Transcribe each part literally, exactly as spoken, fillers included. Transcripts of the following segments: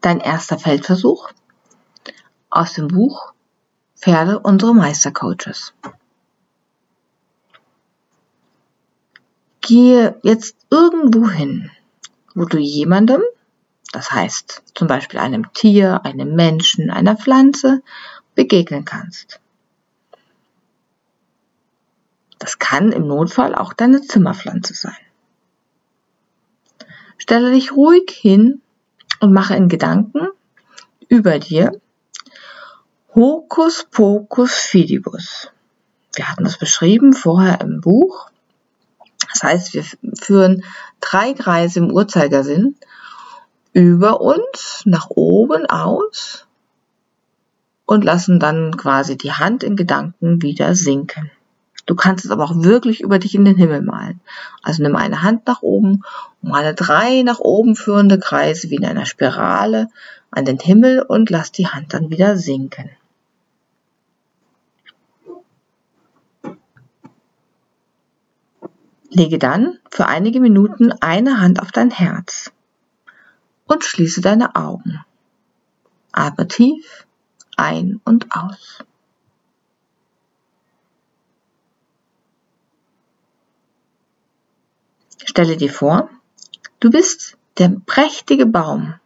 Dein erster Feldversuch aus dem Buch Pferde, unsere Meistercoaches. Gehe jetzt irgendwo hin, wo du jemandem, das heißt zum Beispiel einem Tier, einem Menschen, einer Pflanze, begegnen kannst. Das kann im Notfall auch deine Zimmerpflanze sein. Stelle dich ruhig hin und mache in Gedanken über dir Hokus Pokus Fidibus. Wir hatten das beschrieben vorher im Buch. Das heißt, wir führen drei Kreise im Uhrzeigersinn über uns nach oben aus und lassen dann quasi die Hand in Gedanken wieder sinken. Du kannst es aber auch wirklich über dich in den Himmel malen. Also nimm eine Hand nach oben und male drei nach oben führende Kreise wie in einer Spirale an den Himmel und lass die Hand dann wieder sinken. Lege dann für einige Minuten eine Hand auf dein Herz und schließe deine Augen. Atme tief ein und aus. Stelle dir vor, du bist der prächtige Baum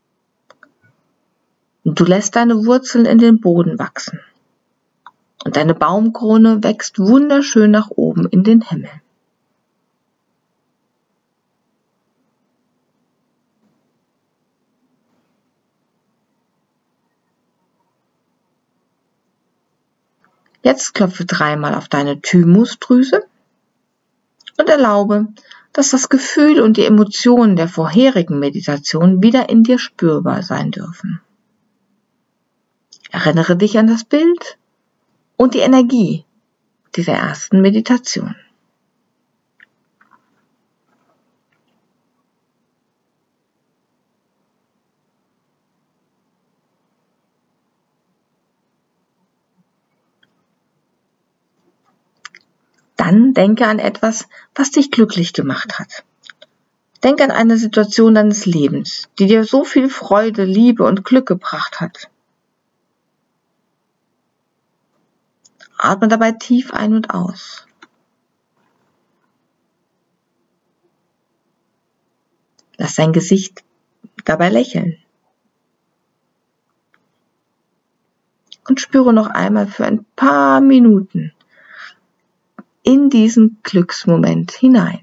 und du lässt deine Wurzeln in den Boden wachsen und deine Baumkrone wächst wunderschön nach oben in den Himmel. Jetzt klopfe dreimal auf deine Thymusdrüse und erlaube, dass das Gefühl und die Emotionen der vorherigen Meditation wieder in dir spürbar sein dürfen. Erinnere dich an das Bild und die Energie dieser ersten Meditation. Dann denke an etwas, was dich glücklich gemacht hat. Denke an eine Situation deines Lebens, die dir so viel Freude, Liebe und Glück gebracht hat. Atme dabei tief ein und aus. Lass dein Gesicht dabei lächeln. Und spüre noch einmal für ein paar Minuten in diesen Glücksmoment hinein.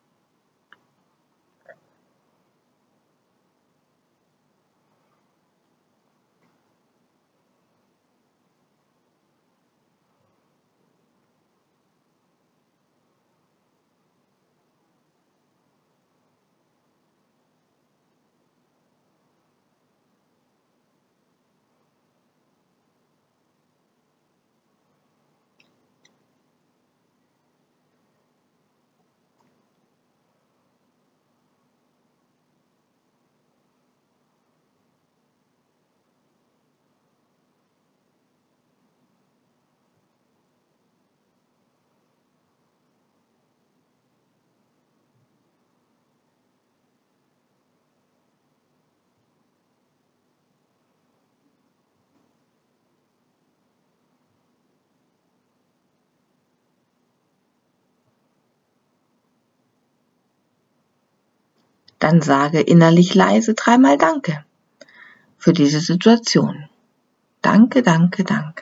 Dann sage innerlich leise dreimal Danke für diese Situation. Danke, danke, danke.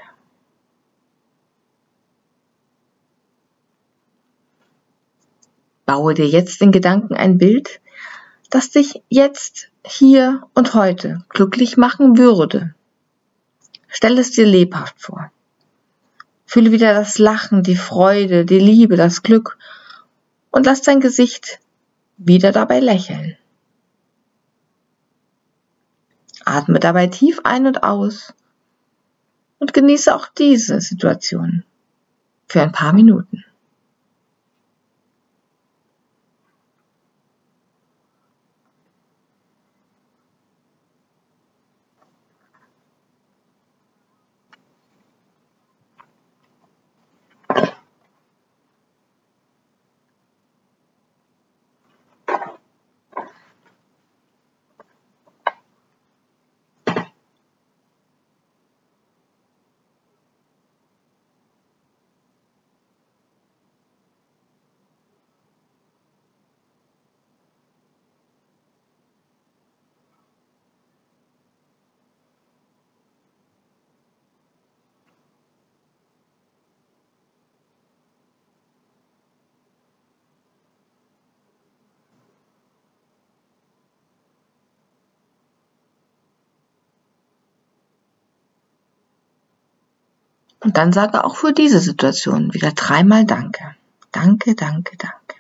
Baue dir jetzt in Gedanken ein Bild, das dich jetzt, hier und heute glücklich machen würde. Stell es dir lebhaft vor. Fühle wieder das Lachen, die Freude, die Liebe, das Glück und lass dein Gesicht wieder dabei lächeln. Atme dabei tief ein und aus und genieße auch diese Situation für ein paar Minuten. Und dann sage auch für diese Situation wieder dreimal Danke. Danke, danke, danke.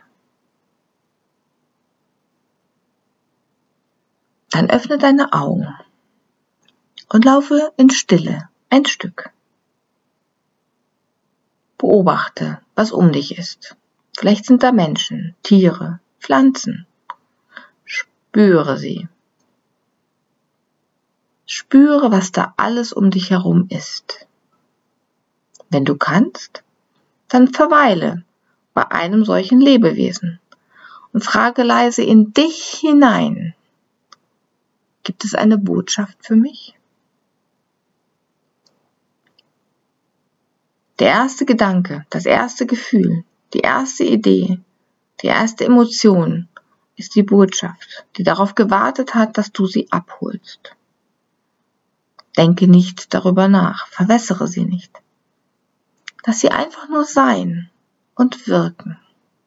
Dann öffne deine Augen und laufe in Stille ein Stück. Beobachte, was um dich ist. Vielleicht sind da Menschen, Tiere, Pflanzen. Spüre sie. Spüre, was da alles um dich herum ist. Wenn du kannst, dann verweile bei einem solchen Lebewesen und frage leise in dich hinein: Gibt es eine Botschaft für mich? Der erste Gedanke, das erste Gefühl, die erste Idee, die erste Emotion ist die Botschaft, die darauf gewartet hat, dass du sie abholst. Denke nicht darüber nach, verwässere sie nicht. Lass sie einfach nur sein und wirken.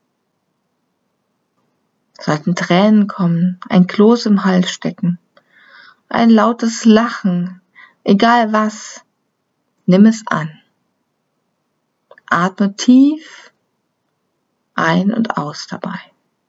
Sollten Tränen kommen, ein Kloß im Hals stecken, ein lautes Lachen, egal was, nimm es an. Atme tief ein und aus dabei.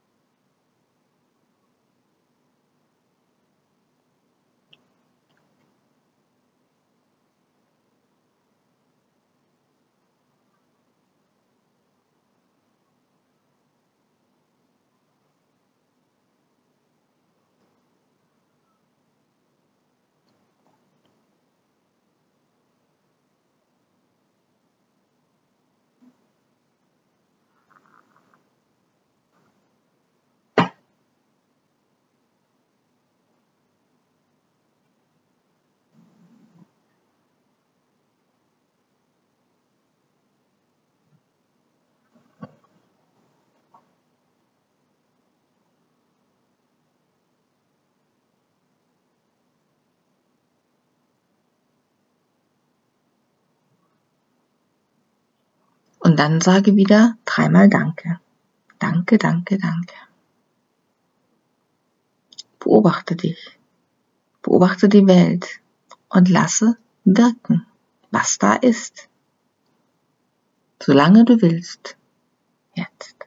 Und dann sage wieder dreimal Danke. Danke, danke, danke. Beobachte dich. Beobachte die Welt und lasse wirken, was da ist. Solange du willst. Jetzt.